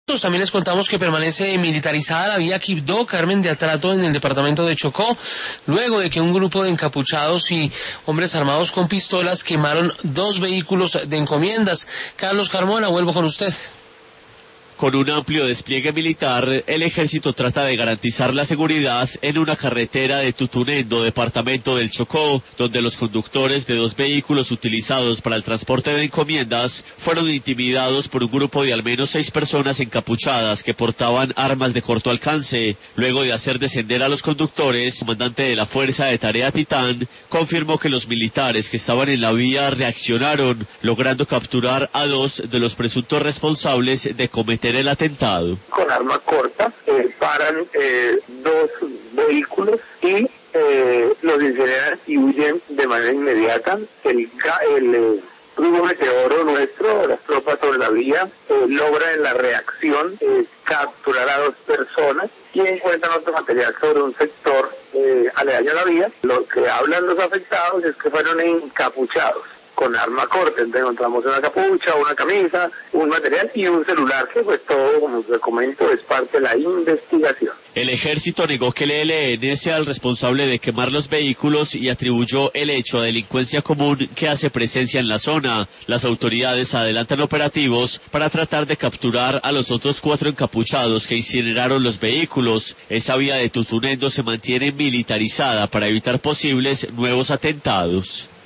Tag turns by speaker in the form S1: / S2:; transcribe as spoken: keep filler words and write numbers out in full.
S1: También les contamos que permanece militarizada la vía Quibdó, Carmen de Atrato, en el departamento de Chocó, luego de que un grupo de encapuchados y hombres armados con pistolas quemaron dos vehículos de encomiendas. Carlos Carmona, vuelvo con usted.
S2: Con un amplio despliegue militar, el ejército trata de garantizar la seguridad en una carretera de Tutunendo, departamento del Chocó, donde los conductores de dos vehículos utilizados para el transporte de encomiendas fueron intimidados por un grupo de al menos seis personas encapuchadas que portaban armas de corto alcance. Luego de hacer descender a los conductores, el comandante de la Fuerza de Tarea Titán confirmó que los militares que estaban en la vía reaccionaron, logrando capturar a dos de los presuntos responsables de cometer el atentado.
S3: Con arma corta eh, paran eh, dos vehículos y eh, los incineran y huyen de manera inmediata. El, el eh, grupo meteoro nuestro, las tropas sobre la vía, eh, logra en la reacción eh, capturar a dos personas y encuentran otro material sobre un sector eh, aledaño a la vía. Lo que hablan los afectados es que fueron encapuchados con arma corta. Entonces encontramos una capucha, una camisa, un material y un celular, que pues todo, como les comento, es parte de la investigación.
S2: El ejército negó que el E L N sea el responsable de quemar los vehículos y atribuyó el hecho a delincuencia común que hace presencia en la zona. Las autoridades adelantan operativos para tratar de capturar a los otros cuatro encapuchados que incineraron los vehículos. Esa vía de Tutunendo se mantiene militarizada para evitar posibles nuevos atentados.